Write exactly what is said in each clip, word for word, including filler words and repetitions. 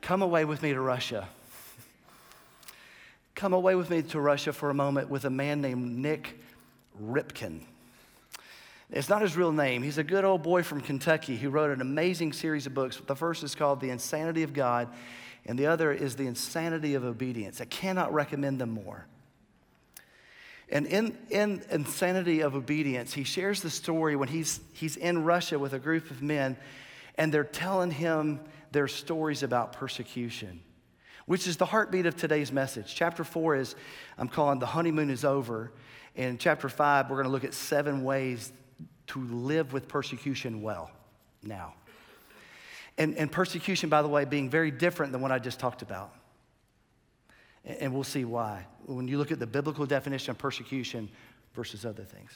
come away with me to Russia. Come away with me to Russia for a moment with a man named Nick Ripken. It's not his real name. He's a good old boy from Kentucky who wrote an amazing series of books. The first is called The Insanity of God, and the other is The Insanity of Obedience. I cannot recommend them more. And in, in Insanity of Obedience, he shares the story when he's, he's in Russia with a group of men, and they're telling him their stories about persecution, which is the heartbeat of today's message. Chapter four is, I'm calling The Honeymoon is Over. In chapter five, we're going to look at seven ways to live with persecution well now. And, and persecution, by the way, being very different than what I just talked about. And, and we'll see why when you look at the biblical definition of persecution versus other things.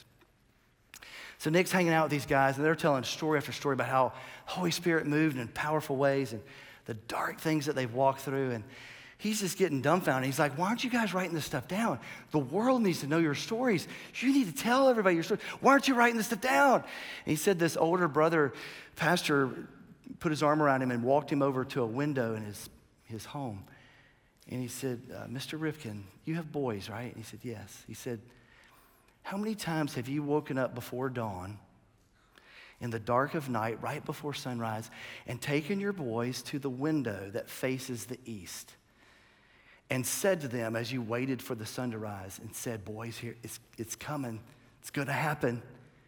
So Nick's hanging out with these guys, and they're telling story after story about how the Holy Spirit moved in powerful ways and the dark things that they've walked through. And he's just getting dumbfounded. He's like, why aren't you guys writing this stuff down? The world needs to know your stories. You need to tell everybody your story. Why aren't you writing this stuff down? And he said this older brother, pastor, put his arm around him and walked him over to a window in his, his home. And he said, uh, Mister Ripken, you have boys, right? And he said, yes. He said, how many times have you woken up before dawn in the dark of night, right before sunrise, and taken your boys to the window that faces the east and said to them as you waited for the sun to rise and said, boys, here, it's, it's coming. It's going to happen.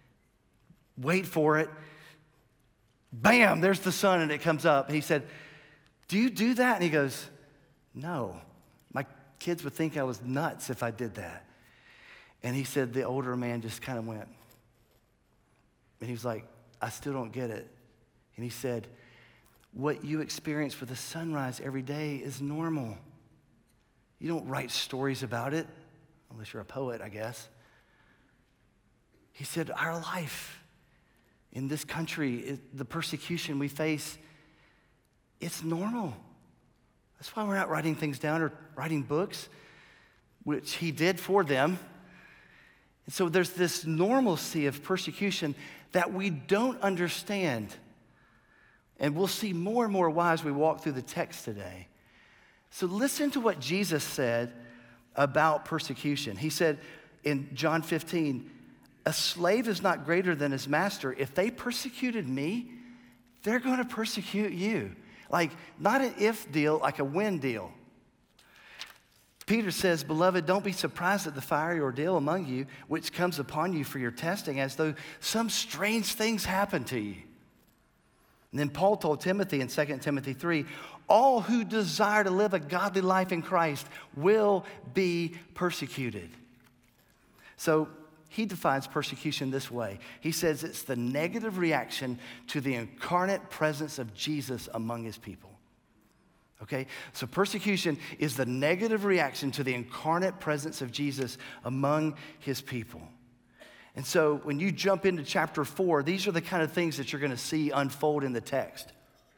Wait for it. Bam, there's the sun, and it comes up. And he said, do you do that? And he goes, no. My kids would think I was nuts if I did that. And he said the older man just kind of went. And he was like, I still don't get it. And he said, what you experience for the sunrise every day is normal. You don't write stories about it, unless you're a poet, I guess. He said, our life in this country, the persecution we face, it's normal. That's why we're not writing things down or writing books, which he did for them. And so there's this normalcy of persecution that we don't understand. And we'll see more and more why as we walk through the text today. So listen to what Jesus said about persecution. He said in John fifteen, a slave is not greater than his master. If they persecuted me, they're going to persecute you. Like, not an if deal, like a when deal. Peter says, beloved, don't be surprised at the fiery ordeal among you, which comes upon you for your testing, as though some strange things happen to you. And then Paul told Timothy in Second Timothy three, all who desire to live a godly life in Christ will be persecuted. So he defines persecution this way. He says it's the negative reaction to the incarnate presence of Jesus among his people. Okay, so persecution is the negative reaction to the incarnate presence of Jesus among his people. And so when you jump into chapter four, these are the kind of things that you're going to see unfold in the text.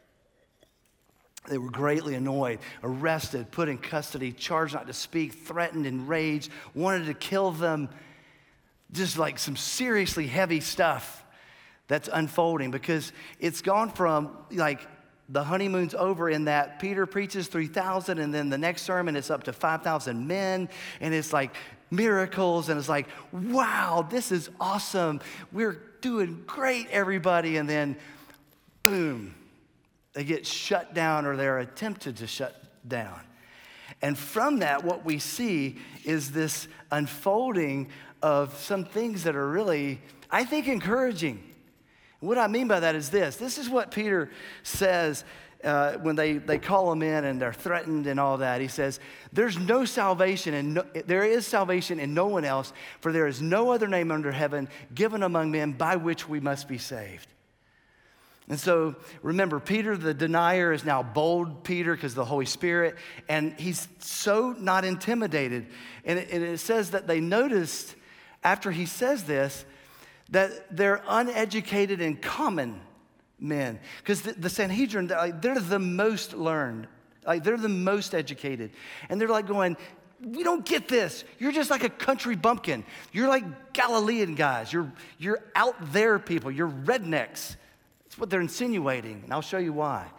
They were greatly annoyed, arrested, put in custody, charged not to speak, threatened, enraged, wanted to kill them. Just like some seriously heavy stuff that's unfolding, because it's gone from like the honeymoon's over in that Peter preaches three thousand, and then the next sermon it's up to five thousand men, and it's like miracles, and it's like, wow, this is awesome. We're doing great, everybody. And then, boom, they get shut down, or they're attempted to shut down. And from that, what we see is this unfolding of some things that are really, I think, encouraging. What I mean by that is this. This is what Peter says uh, when they, they call him in and they're threatened and all that. He says, there's no salvation, and no, there is salvation in no one else, for there is no other name under heaven given among men by which we must be saved. And so remember, Peter the denier is now bold Peter because of the Holy Spirit, and he's so not intimidated. And it, and it says that they noticed after he says this, that they're uneducated and common men. Because the, the Sanhedrin, they're, like, they're the most learned. Like, they're the most educated. And they're like going, we don't get this. You're just like a country bumpkin. You're like Galilean guys. You're, you're out there people. You're rednecks. That's what they're insinuating, and I'll show you why.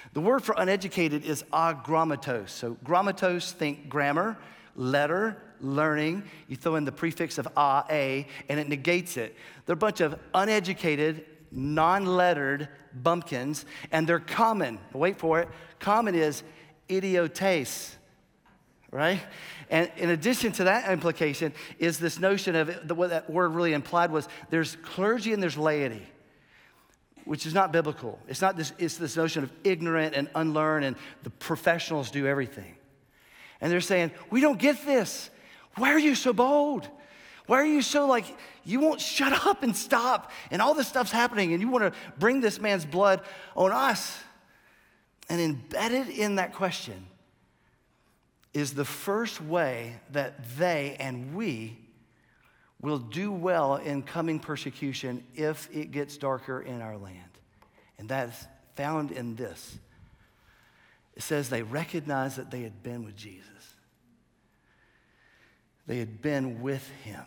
The word for uneducated is agrammatos. So grammatos, think grammar, letter, learning. You throw in the prefix of a, a, and it negates it. They're a bunch of uneducated, non-lettered bumpkins, and they're common. Wait for it. Common is idiotes, right? And in addition to that implication is this notion of, the, what that word really implied was there's clergy and there's laity, which is not biblical. It's not this, it's this notion of ignorant and unlearned and the professionals do everything. And they're saying, we don't get this. Why are you so bold? Why are you so like, you won't shut up and stop and all this stuff's happening and you want to bring this man's blood on us? And embedded in that question is the first way that they and we will do well in coming persecution if it gets darker in our land. And that's found in this. It says they recognized that they had been with Jesus. They had been with him.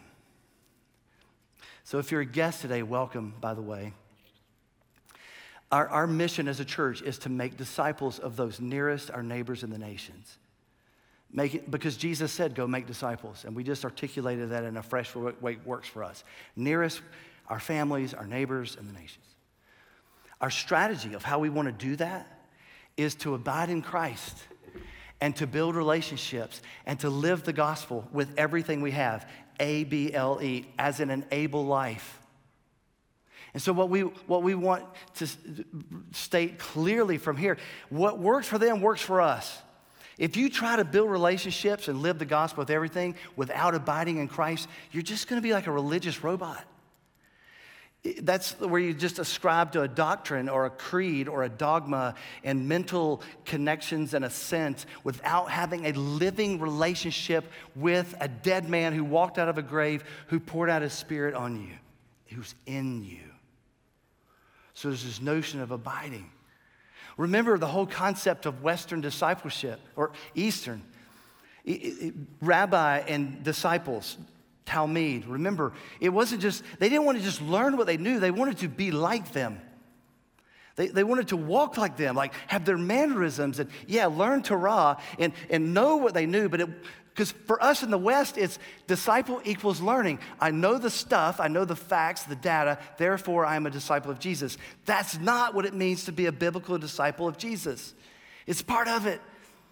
So if you're a guest today, welcome, by the way. Our, our mission as a church is to make disciples of those nearest, our neighbors in the nations. Make it, because Jesus said, go make disciples. And we just articulated that in a fresh way it works for us. Nearest, our families, our neighbors, and the nations. Our strategy of how we want to do that is to abide in Christ and to build relationships and to live the gospel with everything we have. A B L E, as in an able life. And so what we, what we want to state clearly from here, what works for them works for us. If you try to build relationships and live the gospel with everything without abiding in Christ, you're just going to be like a religious robot. That's where you just ascribe to a doctrine or a creed or a dogma and mental connections and assent without having a living relationship with a dead man who walked out of a grave, who poured out his spirit on you, who's in you. So there's this notion of abiding. Remember the whole concept of Western discipleship, or Eastern. Rabbi and disciples, Talmud. Remember, it wasn't just, they didn't want to just learn what they knew. They wanted to be like them. They, they wanted to walk like them, like have their mannerisms and, yeah, learn Torah and, and know what they knew. But it, because for us in the West, it's disciple equals learning. I know the stuff, I know the facts, the data, therefore I am a disciple of Jesus. That's not what it means to be a biblical disciple of Jesus. It's part of it.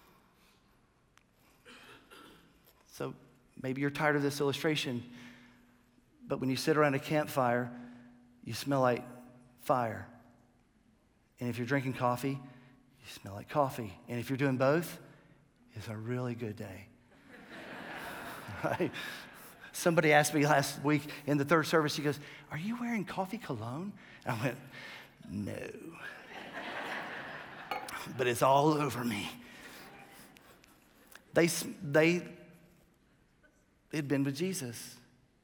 So maybe you're tired of this illustration, but when you sit around a campfire, you smell like fire. And if you're drinking coffee, you smell like coffee. And if you're doing both, it's a really good day. Right? Somebody asked me last week in the third service, he goes, are you wearing coffee cologne? And I went, no. But it's all over me. They, they, they'd been with Jesus.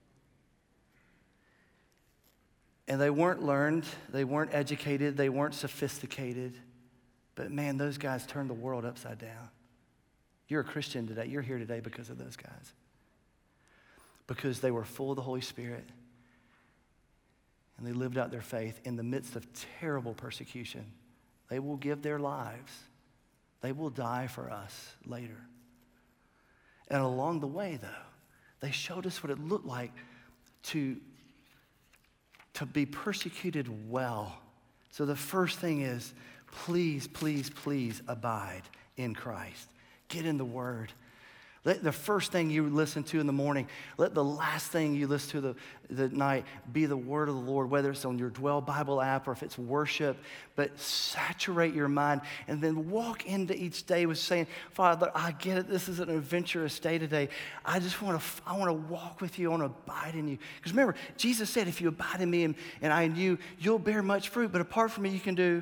And they weren't learned, they weren't educated, they weren't sophisticated. But man, those guys turned the world upside down. You're a Christian today. You're here today because of those guys. Because they were full of the Holy Spirit and they lived out their faith in the midst of terrible persecution. They will give their lives. They will die for us later. And along the way, though, they showed us what it looked like to, to be persecuted well. So the first thing is, please, please, please abide in Christ. Get in the Word. Let the first thing you listen to in the morning, let the last thing you listen to the, the night be the word of the Lord, whether it's on your Dwell Bible app or if it's worship. But saturate your mind and then walk into each day with saying, Father, I get it. This is an adventurous day today. I just want to I want to walk with you. I want to abide in you. Because remember, Jesus said, if you abide in me and, and I in you, you'll bear much fruit. But apart from me, you can do,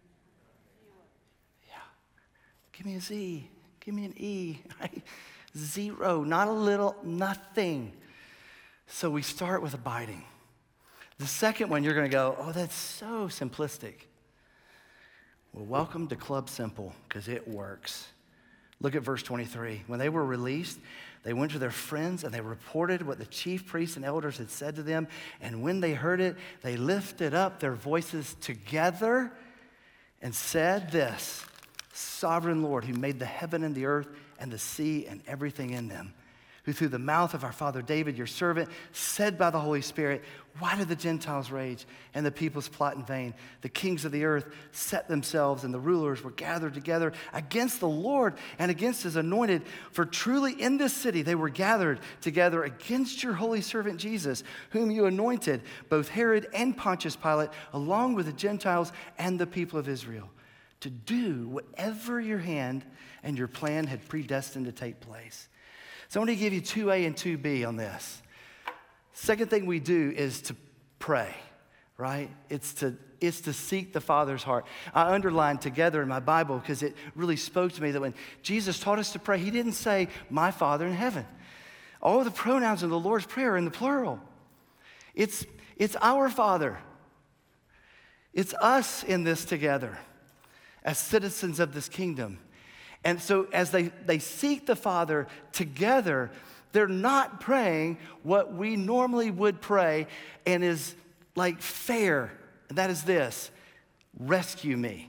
yeah, give me a Z. Give me an E. Right? Zero, not a little, nothing. So we start with abiding. The second one, you're going to go, oh, that's so simplistic. Well, welcome to Club Simple, because it works. Look at verse twenty-three. When they were released, they went to their friends and they reported what the chief priests and elders had said to them. And when they heard it, they lifted up their voices together and said this, sovereign Lord, who made the heaven and the earth and the sea and everything in them, who through the mouth of our father David, your servant, said by the Holy Spirit, why do the Gentiles rage and the peoples plot in vain? The kings of the earth set themselves and the rulers were gathered together against the Lord and against his anointed. For truly in this city they were gathered together against your holy servant Jesus, whom you anointed, both Herod and Pontius Pilate, along with the Gentiles and the people of Israel, to do whatever your hand and your plan had predestined to take place. So I want to give you two A and two B on this. Second thing we do is to pray, right? It's to, it's to seek the Father's heart. I underlined together in my Bible because it really spoke to me that when Jesus taught us to pray, he didn't say, my Father in heaven. All of the pronouns in the Lord's Prayer are in the plural. It's, it's our Father. It's us in this together as citizens of this kingdom. And so as they, they seek the Father together, they're not praying what we normally would pray and is like fair. And that is this: rescue me.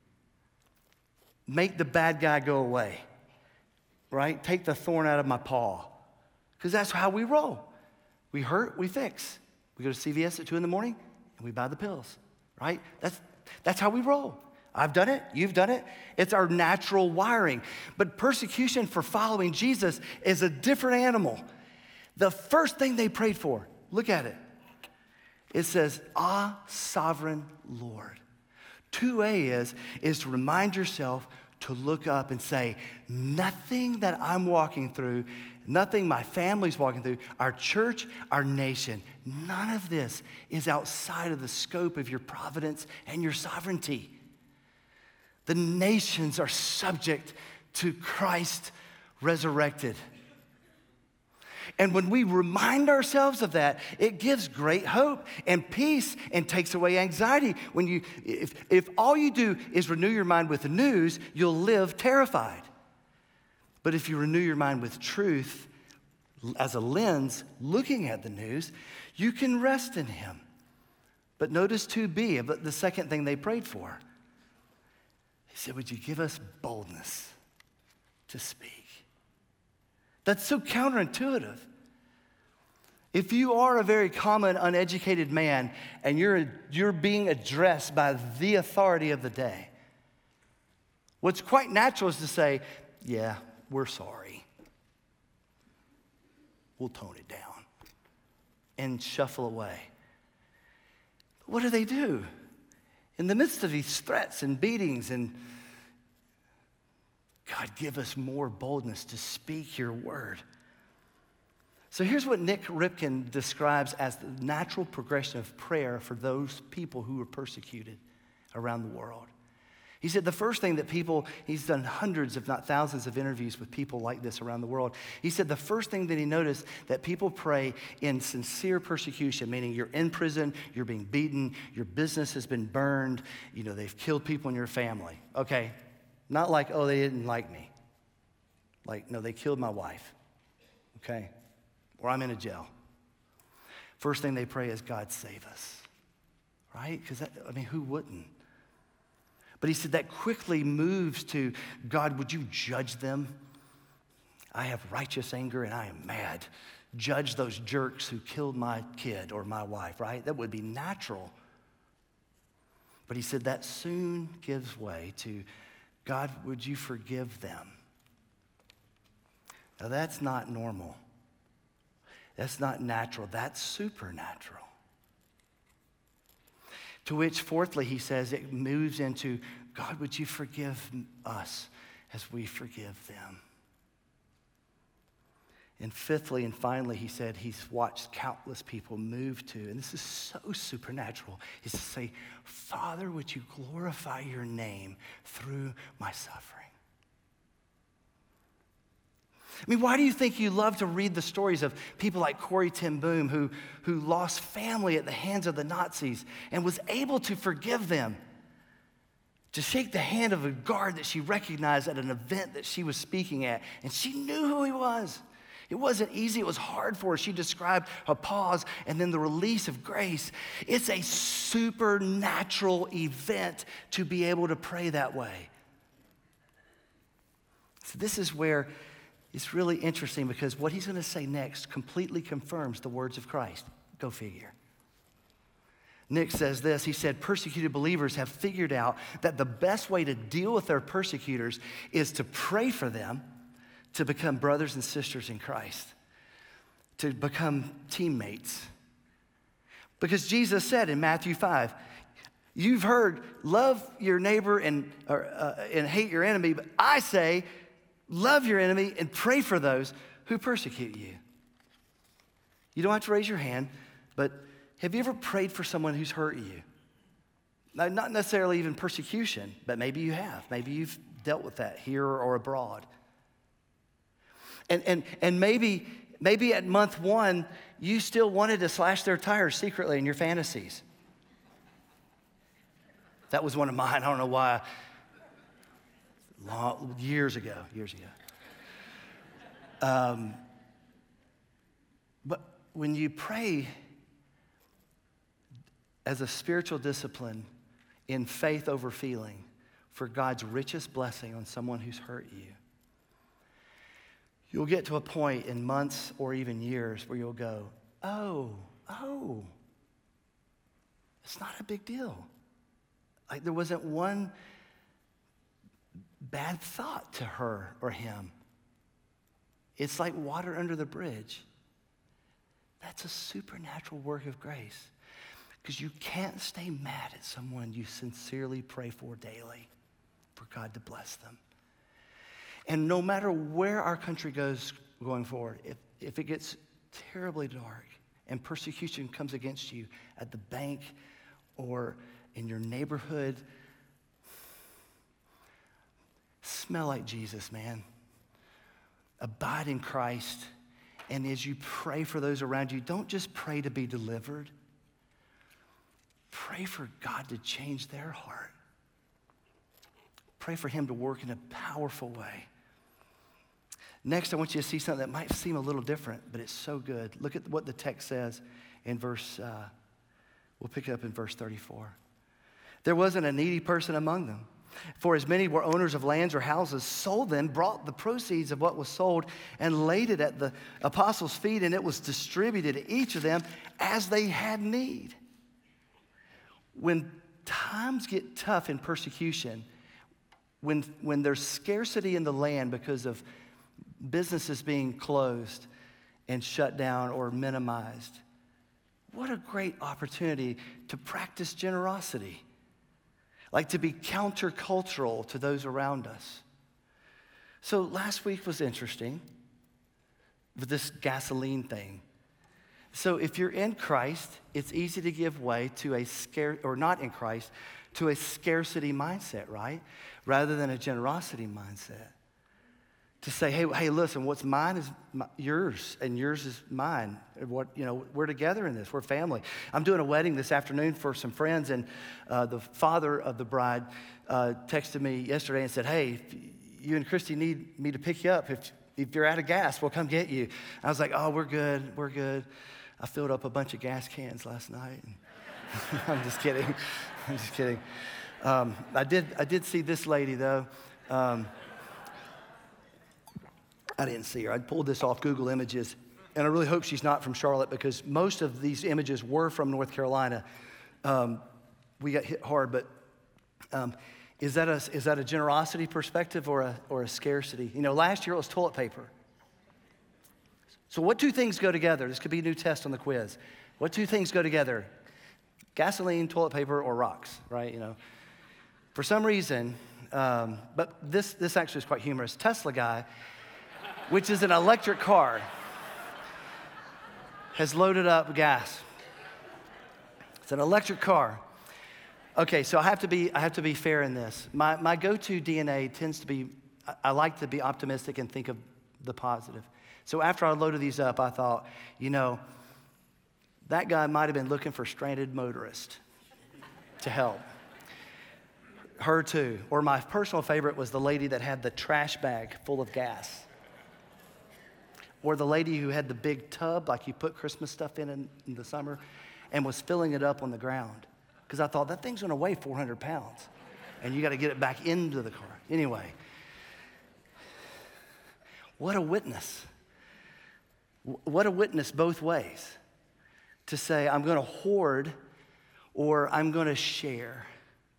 Make the bad guy go away, right? Take the thorn out of my paw. Because that's how we roll. We hurt, we fix. We go to C V S at two in the morning and we buy the pills, right? That's, that's how we roll. I've done it. You've done it. It's our natural wiring. But persecution for following Jesus is a different animal. The first thing they prayed for, look at it. It says, ah, sovereign Lord. two A is, is to remind yourself to look up and say, nothing that I'm walking through, nothing my family's walking through, our church, our nation, none of this is outside of the scope of your providence and your sovereignty. The nations are subject to Christ resurrected. And when we remind ourselves of that, it gives great hope and peace and takes away anxiety. When you, if, if all you do is renew your mind with the news, you'll live terrified. But if you renew your mind with truth as a lens looking at the news, you can rest in him. But notice two B, the second thing they prayed for. He said, would you give us boldness to speak? That's so counterintuitive. If you are a very common, uneducated man and you're, you're being addressed by the authority of the day, what's quite natural is to say, yeah, we're sorry. We'll tone it down and shuffle away. What do they do? In the midst of these threats and beatings and God, give us more boldness to speak your word. So here's what Nick Ripken describes as the natural progression of prayer for those people who were persecuted around the world. He said the first thing that people, he's done hundreds if not thousands of interviews with people like this around the world. He said the first thing that he noticed that people pray in sincere persecution, meaning you're in prison, you're being beaten, your business has been burned, you know, they've killed people in your family. Okay, not like, oh, they didn't like me. Like, no, they killed my wife, okay? Or I'm in a jail. First thing they pray is, God, save us, right? Because, I mean, who wouldn't? But he said that quickly moves to, God, would you judge them? I have righteous anger and I am mad. Judge those jerks who killed my kid or my wife, right? That would be natural. But he said that soon gives way to, God, would you forgive them? Now that's not normal. That's not natural. That's supernatural. To which, fourthly, he says it moves into, God, would you forgive us as we forgive them? And fifthly and finally, he said he's watched countless people move to, and this is so supernatural, is to say, Father, would you glorify your name through my suffering? I mean, why do you think you love to read the stories of people like Corrie ten Boom who, who lost family at the hands of the Nazis and was able to forgive them? To shake the hand of a guard that she recognized at an event that she was speaking at, and she knew who he was. It wasn't easy. It was hard for her. She described a pause and then the release of grace. It's a supernatural event to be able to pray that way. So this is where it's really interesting because what he's going to say next completely confirms the words of Christ. Go figure. Nick says this, he said, persecuted believers have figured out that the best way to deal with their persecutors is to pray for them to become brothers and sisters in Christ, to become teammates. Because Jesus said in Matthew five, you've heard, love your neighbor and, or, uh, and hate your enemy, but I say, love your enemy and pray for those who persecute you. You don't have to raise your hand, but have you ever prayed for someone who's hurt you? Now, not necessarily even persecution, but maybe you have. Maybe you've dealt with that here or abroad. And, and, and maybe, maybe at month one, you still wanted to slash their tires secretly in your fantasies. That was one of mine. I don't know why. Long, years ago, years ago. Um, but when you pray as a spiritual discipline in faith over feeling for God's richest blessing on someone who's hurt you, you'll get to a point in months or even years where you'll go, oh, oh, it's not a big deal. Like there wasn't one bad thought to her or him. It's like water under the bridge. That's a supernatural work of grace. Because you can't stay mad at someone you sincerely pray for daily for God to bless them. And no matter where our country goes going forward, if, if it gets terribly dark and persecution comes against you at the bank or in your neighborhood, smell like Jesus, man. Abide in Christ. And as you pray for those around you, don't just pray to be delivered. Pray for God to change their heart. Pray for him to work in a powerful way. Next, I want you to see something that might seem a little different, but it's so good. Look at what the text says in verse, uh, we'll pick it up in verse thirty-four. There wasn't a needy person among them. For as many were owners of lands or houses, sold them, brought the proceeds of what was sold, and laid it at the apostles' feet, and it was distributed to each of them as they had need. When times get tough in persecution, when, when there's scarcity in the land because of businesses being closed and shut down or minimized, what a great opportunity to practice generosity. Like to be countercultural to those around us. So last week was interesting with this gasoline thing. So if you're in Christ, it's easy to give way to a scare, or not in Christ, to a scarcity mindset, right? Rather than a generosity mindset. To say, hey, hey, listen, what's mine is my, yours, and yours is mine. What, you know, we're together in this. We're family. I'm doing a wedding this afternoon for some friends, and uh, the father of the bride uh, texted me yesterday and said, hey, if you and Christy need me to pick you up. If, if you're out of gas, we'll come get you. I was like, oh, we're good. We're good. I filled up a bunch of gas cans last night. I'm just kidding. I'm just kidding. Um, I did. I did see this lady though. Um, I didn't see her. I pulled this off Google Images, and I really hope she's not from Charlotte because most of these images were from North Carolina. Um, we got hit hard, but um, is that a is that a generosity perspective or a or a scarcity? You know, last year it was toilet paper. So what two things go together? This could be a new test on the quiz. What two things go together? Gasoline, toilet paper, or rocks, right? You know, for some reason, um, but this this actually is quite humorous. Tesla guy, which is an electric car, has loaded up gas. It's an electric car. Okay, so I have to be I have to be fair in this. My my go-to D N A tends to be I, I like to be optimistic and think of the positive. So after I loaded these up, I thought, you know, that guy might have been looking for stranded motorists to help. Her too. Or my personal favorite was the lady that had the trash bag full of gas. Or the lady who had the big tub, like you put Christmas stuff in in, in the summer, and was filling it up on the ground. Because I thought, that thing's gonna weigh four hundred pounds. And you gotta get it back into the car. Anyway. What a witness. What a witness both ways. To say, I'm going to hoard or I'm going to share.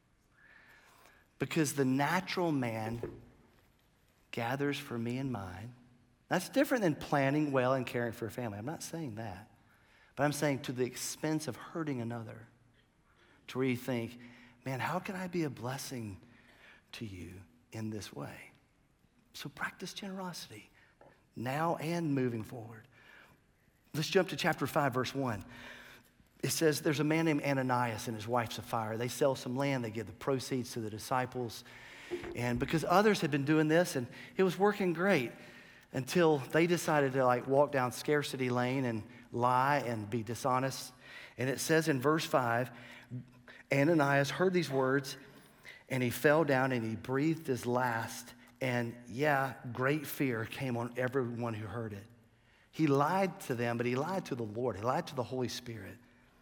Because the natural man gathers for me and mine. That's different than planning well and caring for a family. I'm not saying that. But I'm saying to the expense of hurting another. To where you think, man, how can I be a blessing to you in this way? So practice generosity now and moving forward. Let's jump to chapter five, verse one. It says there's a man named Ananias and his wife Sapphira. They sell some land. They give the proceeds to the disciples. And because others had been doing this and it was working great until they decided to like walk down scarcity lane and lie and be dishonest. And it says in verse five, Ananias heard these words and he fell down and he breathed his last. And yeah, great fear came on everyone who heard it. He lied to them, but he lied to the Lord. He lied to the Holy Spirit.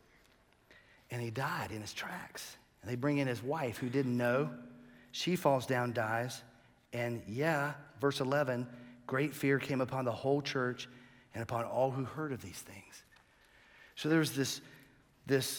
And he died in his tracks. And they bring in his wife who didn't know. She falls down, dies. And yeah, verse eleven, great fear came upon the whole church and upon all who heard of these things. So there's this, this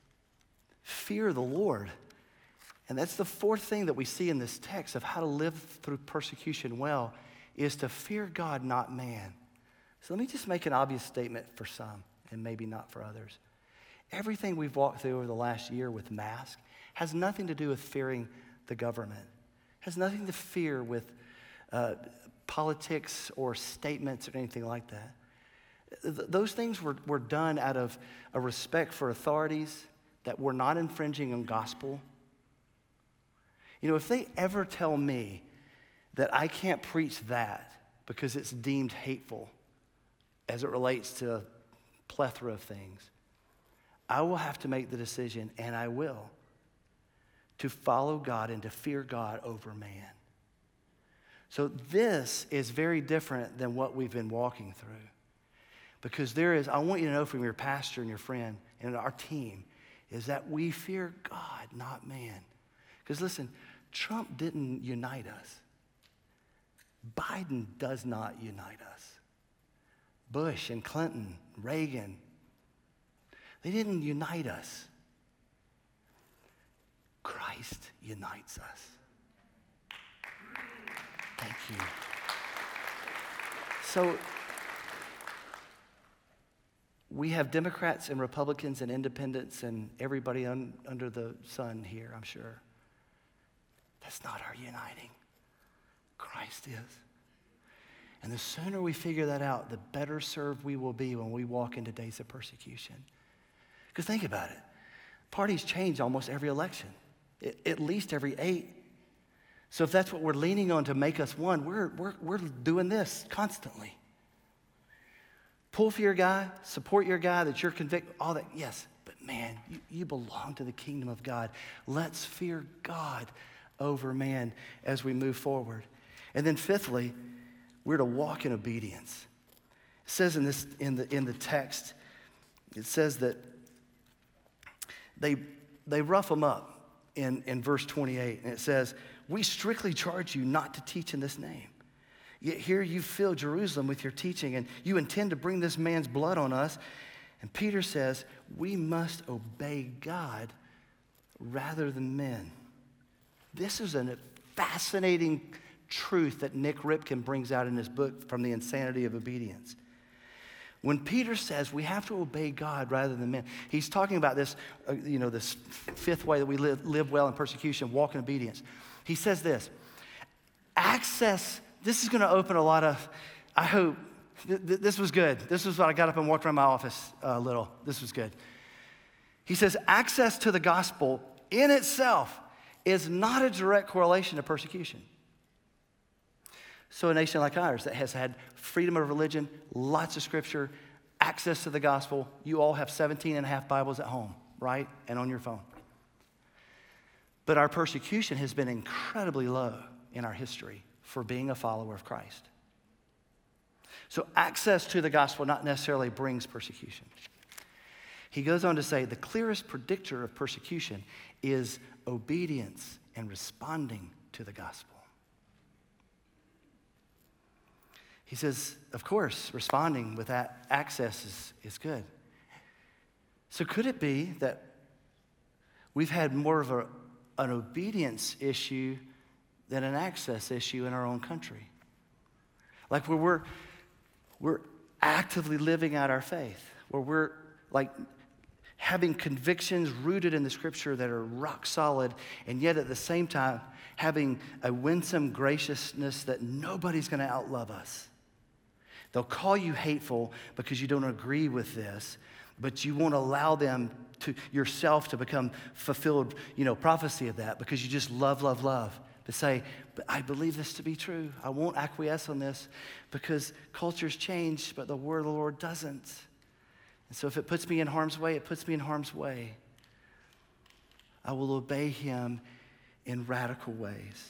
fear of the Lord. And that's the fourth thing that we see in this text of how to live through persecution well, is to fear God, not man. So let me just make an obvious statement for some and maybe not for others. Everything we've walked through over the last year with masks has nothing to do with fearing the government. Has nothing to fear with uh, politics or statements or anything like that. Th- those things were, were done out of a respect for authorities that were not infringing on gospel. You know, if they ever tell me that I can't preach that because it's deemed hateful as it relates to a plethora of things, I will have to make the decision, and I will, to follow God and to fear God over man. So this is very different than what we've been walking through. Because there is, I want you to know from your pastor and your friend and our team, is that we fear God, not man. Because listen, Trump didn't unite us. Biden does not unite us. Bush and Clinton, Reagan, they didn't unite us. Christ unites us. Thank you. So we have Democrats and Republicans and independents and everybody un, under the sun here, I'm sure. That's not our uniting. Christ is. And the sooner we figure that out, the better served we will be when we walk into days of persecution. Because think about it. Parties change almost every election, at least every eight. So if that's what we're leaning on to make us one, we're, we're, we're doing this constantly. Pull for your guy, support your guy that you're convicted, all that, yes. But man, you, you belong to the kingdom of God. Let's fear God over man as we move forward. And then fifthly, we're to walk in obedience. It says in this in the in the text, it says that they they rough them up in, in verse twenty-eight, and it says, "We strictly charge you not to teach in this name. Yet here you fill Jerusalem with your teaching, and you intend to bring this man's blood on us." And Peter says, "We must obey God rather than men." This is a fascinating truth that Nick Ripken brings out in his book, From the Insanity of Obedience. When Peter says we have to obey God rather than men, he's talking about this, uh, you know, this fifth way that we live, live well in persecution, walk in obedience. He says this, access, this is going to open a lot of, I hope, th- th- this was good. This was what I got up and walked around my office a little. This was good. He says access to the gospel in itself is not a direct correlation to persecution. So a nation like ours that has had freedom of religion, lots of scripture, access to the gospel, you all have seventeen and a half Bibles at home, right? And on your phone. But our persecution has been incredibly low in our history for being a follower of Christ. So access to the gospel not necessarily brings persecution. He goes on to say the clearest predictor of persecution is obedience and responding to the gospel. he says, of course, responding with that access is, is good. So could it be that we've had more of a, an obedience issue than an access issue in our own country? Like where we're, we're actively living out our faith, where we're like having convictions rooted in the scripture that are rock solid, and yet at the same time having a winsome graciousness that nobody's gonna outlove us. They'll call you hateful because you don't agree with this, but you won't allow them to yourself to become fulfilled, you know, prophecy of that, because you just love, love, love. To say, but I believe this to be true. I won't acquiesce on this because culture's changed, but the word of the Lord doesn't. And so if it puts me in harm's way, it puts me in harm's way. I will obey him in radical ways.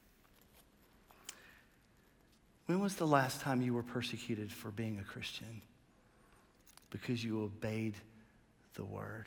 When was the last time you were persecuted for being a Christian? Because you obeyed the word.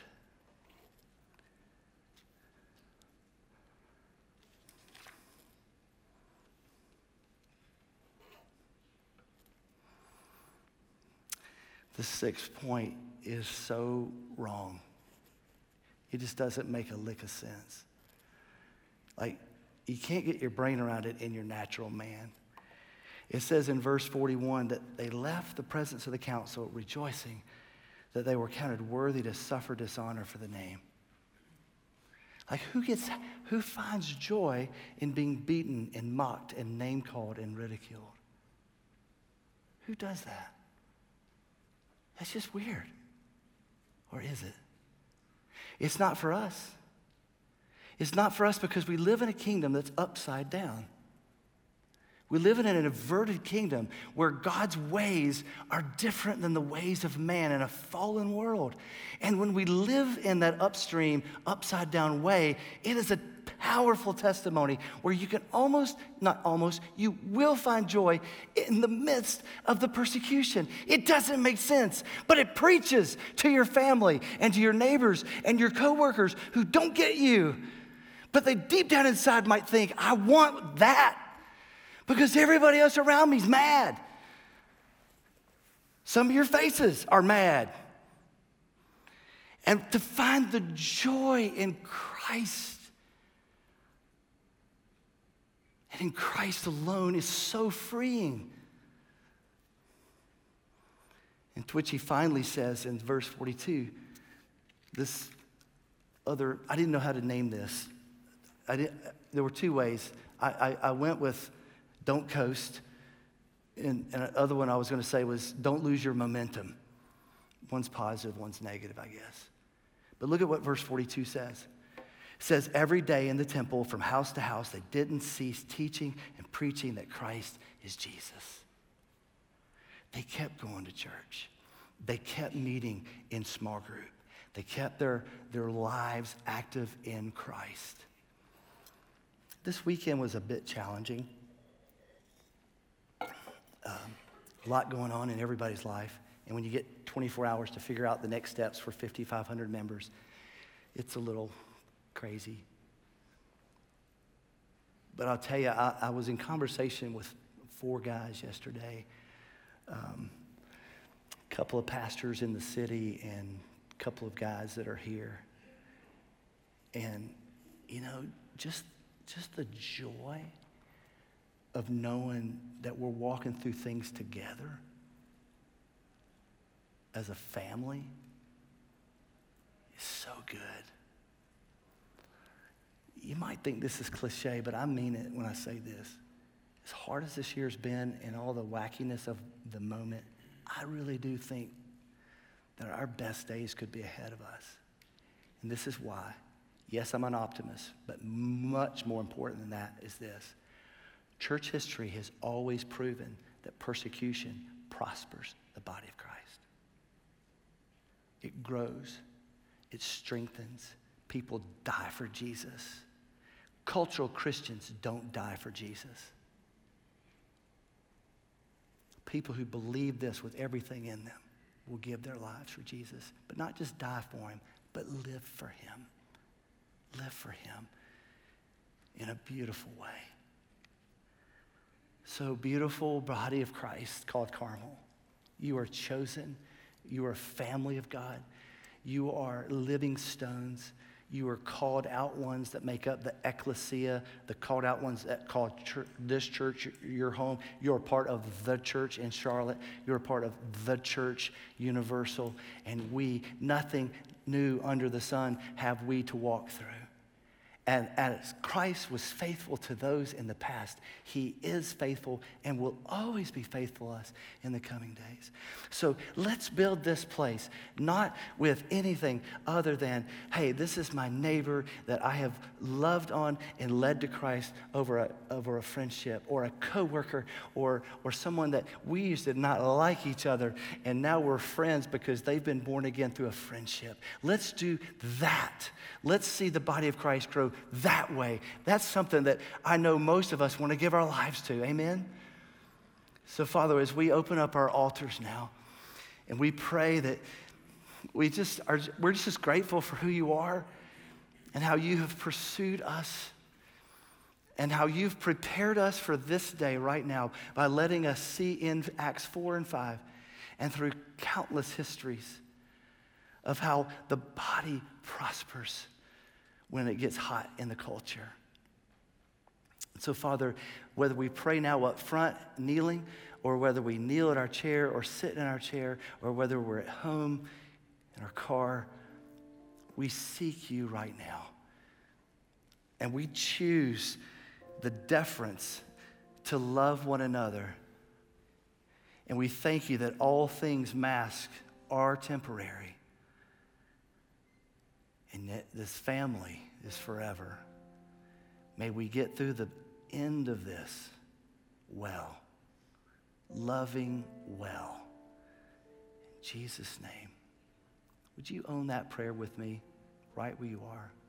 The sixth point is so wrong. It just doesn't make a lick of sense. Like, you can't get your brain around it in your natural man. It says in verse forty-one that they left the presence of the council rejoicing that they were counted worthy to suffer dishonor for the name. Like, who gets, who finds joy in being beaten and mocked and name-called and ridiculed? Who does that? That's just weird. Or is it? It's not for us. It's not for us because we live in a kingdom that's upside down. We live in an inverted kingdom where God's ways are different than the ways of man in a fallen world. And when we live in that upstream, upside down way, it is a powerful testimony where you can almost, not almost, you will find joy in the midst of the persecution. It doesn't make sense, but it preaches to your family and to your neighbors and your coworkers who don't get you. But they deep down inside might think, I want that. Because everybody else around me is mad. Some of your faces are mad. And to find the joy in Christ and in Christ alone is so freeing. And to which he finally says in verse forty-two, this other, I didn't know how to name this. I didn't, there were two ways. I, I, I went with don't coast. And, and the other one I was going to say was don't lose your momentum. One's positive, one's negative, I guess. But look at what verse forty-two says. It says, every day in the temple, from house to house, they didn't cease teaching and preaching that Christ is Jesus. They kept going to church. They kept meeting in small group. They kept their, their lives active in Christ. This weekend was a bit challenging. Um, a lot going on in everybody's life. And when you get twenty-four hours to figure out the next steps for fifty-five hundred members, it's a little crazy. But I'll tell you, I, I was in conversation with four guys yesterday, um, a couple of pastors in the city and a couple of guys that are here. And, you know, just, just the joy of knowing that we're walking through things together as a family is so good. You might think this is cliche, but I mean it when I say this. As hard as this year's been and all the wackiness of the moment, I really do think that our best days could be ahead of us. And this is why. Yes, I'm an optimist, but much more important than that is this. Church history has always proven that persecution prospers the body of Christ. It grows. It strengthens. People die for Jesus. Cultural Christians don't die for Jesus. People who believe this with everything in them will give their lives for Jesus, but not just die for him, but live for him. Live for him in a beautiful way. So beautiful body of Christ called Carmel. You are chosen. You are family of God. You are living stones. You are called out ones that make up the ecclesia, the called out ones that call church, this church your home. You're part of the church in Charlotte. You're a part of the church universal. And we, nothing new under the sun have we to walk through. And as Christ was faithful to those in the past, he is faithful and will always be faithful to us in the coming days. So let's build this place, not with anything other than, hey, this is my neighbor that I have loved on and led to Christ over a, over a friendship, or a coworker, or, or someone that we used to not like each other, and now we're friends because they've been born again through a friendship. Let's do that. Let's see the body of Christ grow that way. That's something that I know most of us want to give our lives to. Amen? So, Father, as we open up our altars now, and we pray that we just are, we're just grateful for who you are and how you have pursued us and how you've prepared us for this day right now by letting us see in Acts four and five and through countless histories of how the body prospers when it gets hot in the culture. So, Father, whether we pray now up front, kneeling, or whether we kneel at our chair or sit in our chair, or whether we're at home in our car, we seek you right now. And we choose the deference to love one another. And we thank you that all things masked are temporary. And yet this family is forever. May we get through the end of this well, loving well. In Jesus' name. Would you own that prayer with me right where you are?